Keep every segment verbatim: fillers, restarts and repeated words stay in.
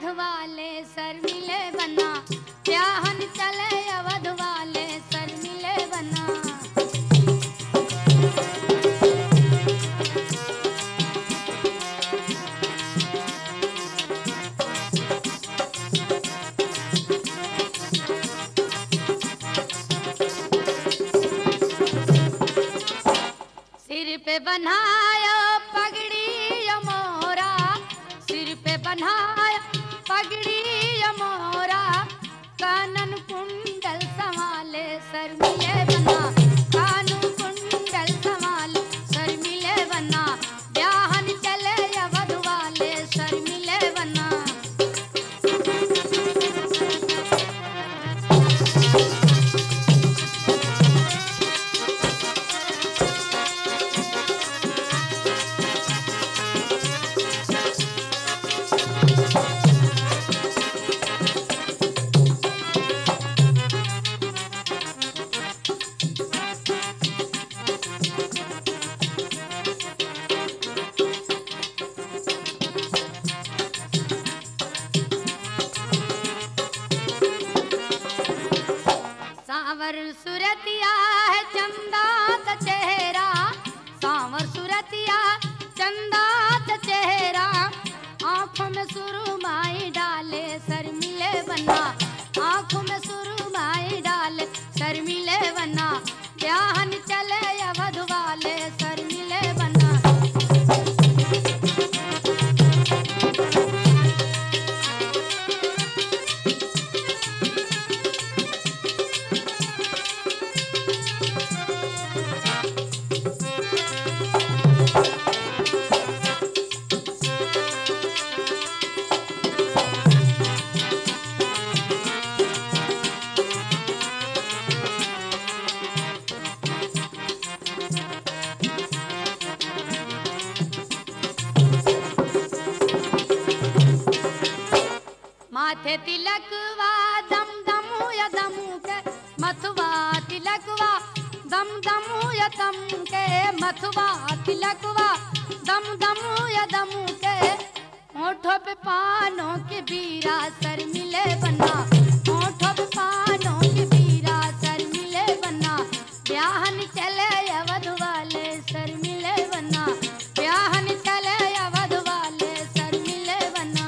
वाले सर मिले बना, ब्याहन चले अवध वाले सर मिले बना। सिर पे बनाया पगड़ी मोरा, सिर पे बनाया पगड़ी मोरा, कानन कुंडल संभाले सर मिले बना, कानन कुंडल संभाले सर मिले बना, ब्याहन चले अवध वाले सर मिले बना। सांवर सुरतिया है चंदा का चेहरा, सांवर सुरतिया चंदा का चेहरा, आंखों में सुरमाई डाले सर मिले बना, आंखों में सुरमाई डाले सर मिले बना, ब्याहन चले अवध वाले सर मिले बना। माथे तिलकवा दम दमू या दमू के, मथुआ तिलकवा दम दमू या दम के, मथुआ तिलकवा दम दमू या दमू के, होठों पे पानों के बीरा सर मिले बना, होठों पे पानों के बीरा सर मिले बना, ब्याहन चले अवध वाले सर मिले बना, ब्याहन चले अवध वाले सर मिले बना।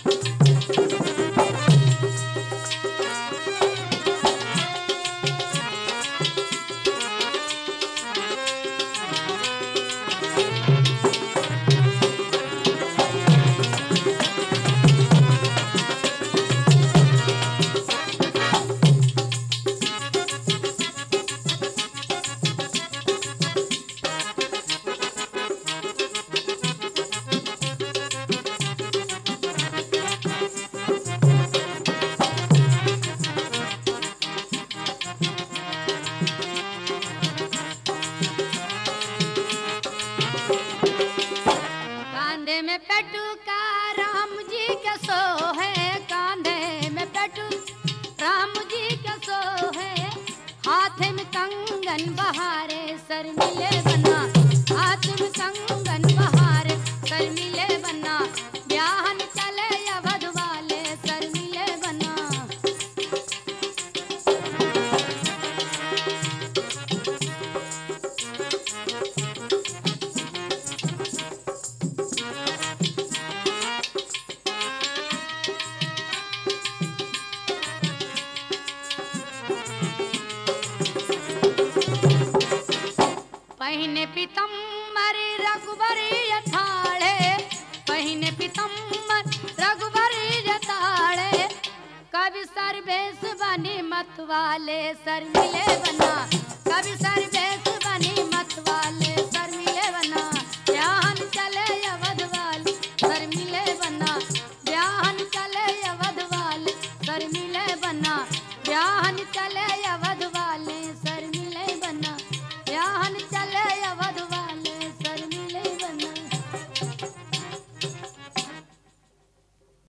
कांधे में पेटुका राम जी के सो है, कांधे में पेटू राम जी के सो है, हाथ में कंगन बहारे सर मिले बना, हाथ में कंगन बहारे सर मिले बना, ब्याहन चले अवध वाले सर मिले बना। पहिने पीतम्बर रघुबरी अठाड़े, पहिने पीतम्बर रघुबरी अठाड़े, कभी सर्वेश बनी मत वाले सर मिले बना, कभी सर्वेश बनी मत वाले